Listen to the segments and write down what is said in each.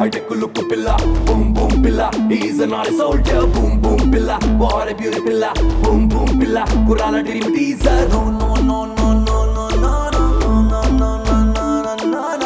high-tech look pilla, boom boom pilla. He's a naughty soldier, boom boom pilla. What a beauty pilla, boom boom pilla. Kurala dream teaser, no no no no no no no no no no no no no no.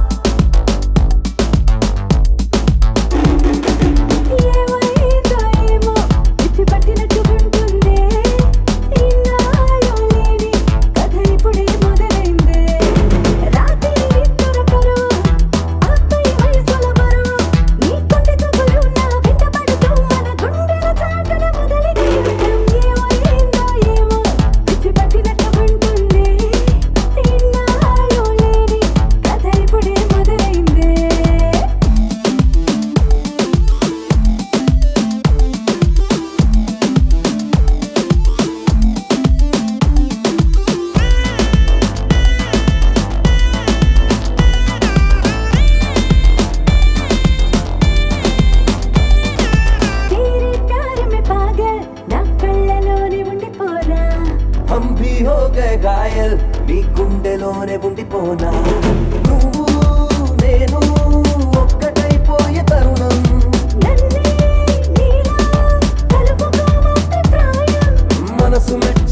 हम भी हो गए घायल नी गुंडेलोने ఉండిపోనా నువ్వు నేను ఒక్కటైపోయే తరుణం నన్నే నీలా కలుపుకోమంటే ప్రాయం మనసు